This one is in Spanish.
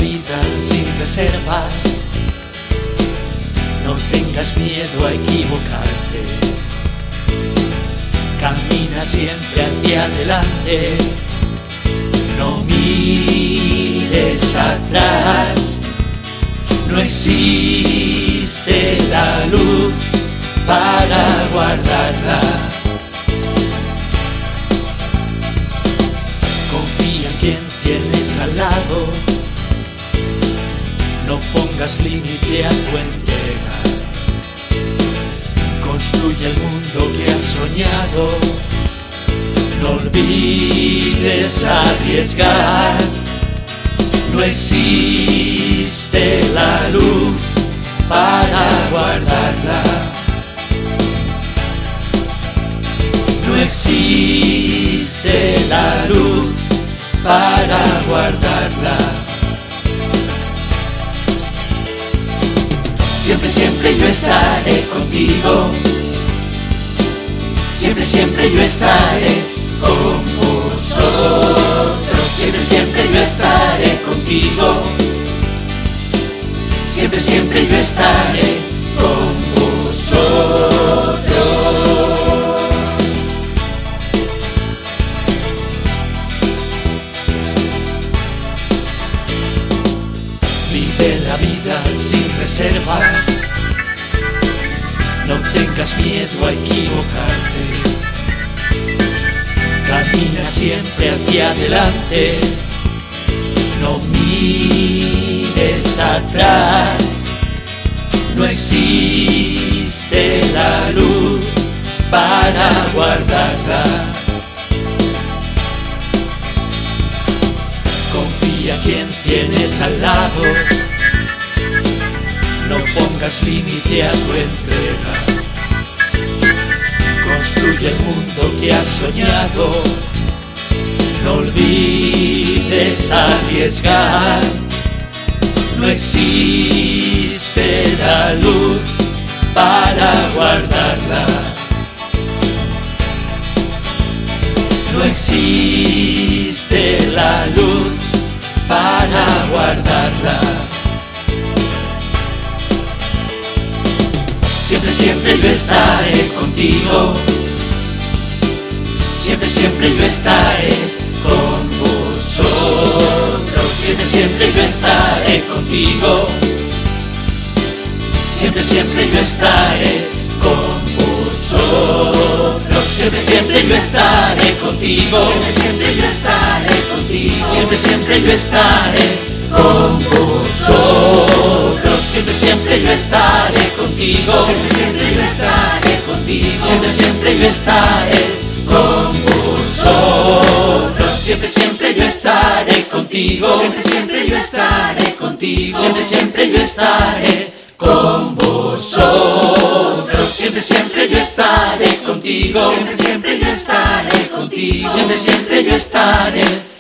vida sin reservas. No tengas miedo a equivocarte. Camina siempre hacia adelante. No mires atrás. No existe la luz para guardarla. Confía en quien tienes al lado. No pongas límite a tu entrega. Construye el mundo que has soñado. No olvides arriesgar. No existe la luz para guardarla. No existe la luz para guardarla. Siempre, siempre yo estaré contigo. Siempre, siempre yo estaré con vosotros. Siempre, siempre yo estaré contigo. Siempre, siempre yo estaré con vosotros. Vive la vida sin reservas. No tengas miedo a equivocarte. Camina siempre hacia adelante. No mires atrás. No existe la luz para guardarla. Confía en quien tienes al lado. No pongas límite a tu entrega. Construye el mundo que has soñado. No olvides arriesgar. No existe la luz para guardarla. No existe la luz para guardarla. Siempre, siempre yo estaré contigo. Siempre, siempre yo estaré con vosotros. Siempre, siempre yo estaré contigo. Siempre, siempre yo estaré con vosotros. Siempre, siempre yo estaré contigo. Siempre, siempre yo estaré contigo. Siempre, siempre yo estaré con vosotros. Siempre, siempre yo estaré contigo. Siempre, siempre yo estaré contigo. Siempre, siempre yo estaré con vosotros. Siempre, siempre yo estaré contigo. Siempre, siempre yo estaré contigo. Siempre, siempre yo estaré con vosotros. Siempre, siempre yo estaré contigo. Siempre, siempre yo estaré contigo. Siempre, siempre yo estaré